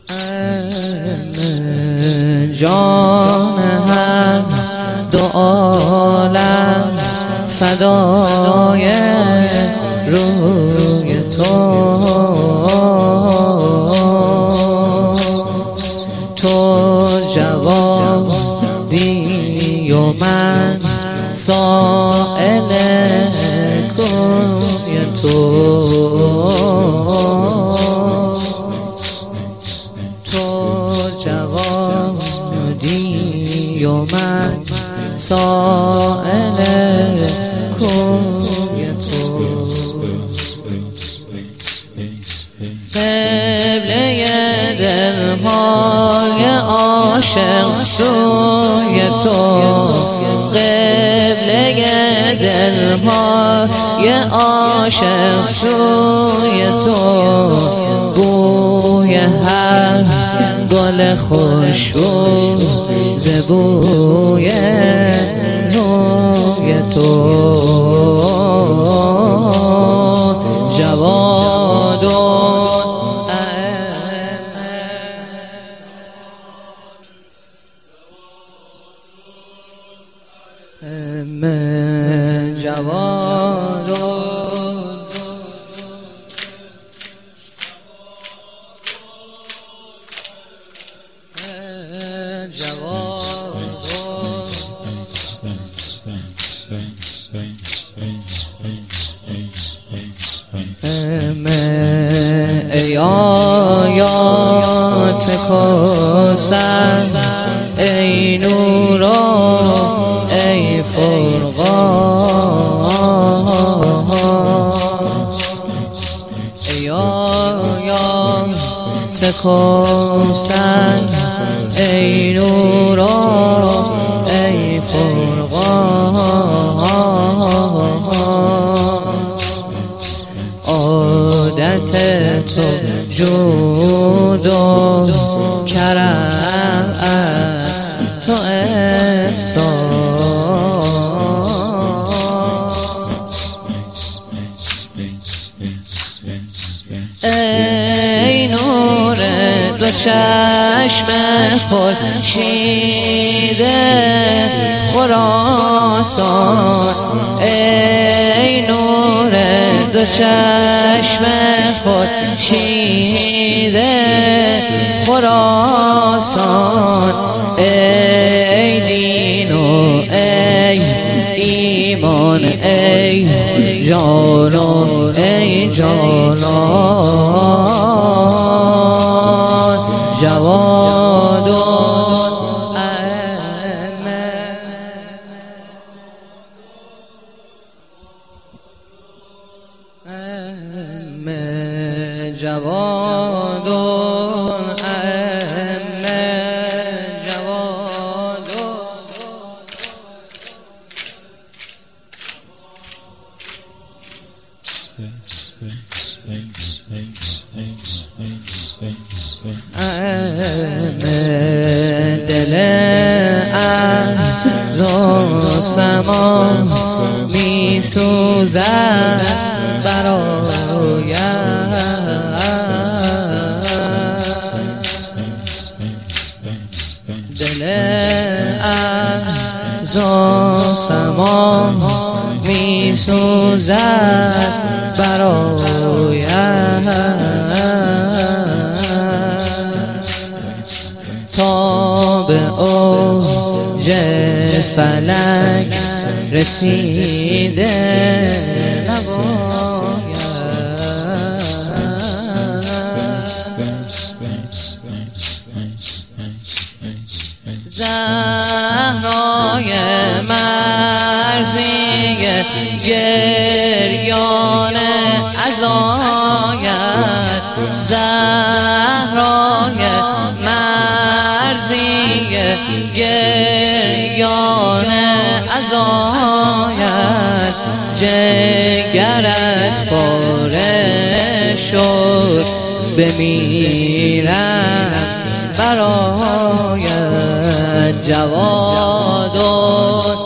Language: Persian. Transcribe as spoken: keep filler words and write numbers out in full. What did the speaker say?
جان هر دو عالم فدای روی تو، تو جوابی و من سائل کوی تو، تو جوابی و من سائل کوی تو. قبله دلهای عاشق سوی تو، قبله دلهای عاشق سوی تو، بوی هر گل خوشبو ز بوی روی تو، جواد و من جواد ای آیات کوثر، ای نور و ای فرقان، ای آیات کوثر، ای نور و ای فرقان، عادت تو جود و کرم تو احسان، ای نور دو چشم خورشید خراسان، ای نور دو چشم خورشید خراسان، ای دین و ای ایمان، ای جان و ای جانان، جواد و ائمه، جواد و ائمه، جواد و ائمه، دل ارض و سما می سوزد برایت، دل ارض و سما می سوزد برایت، تا به اوج فلک رسیده نباید، زهرای مرزی گریان عزایت، زهرای مرزی گریان عزایت، جگرت پاره شد بمیرم برایت، جواد و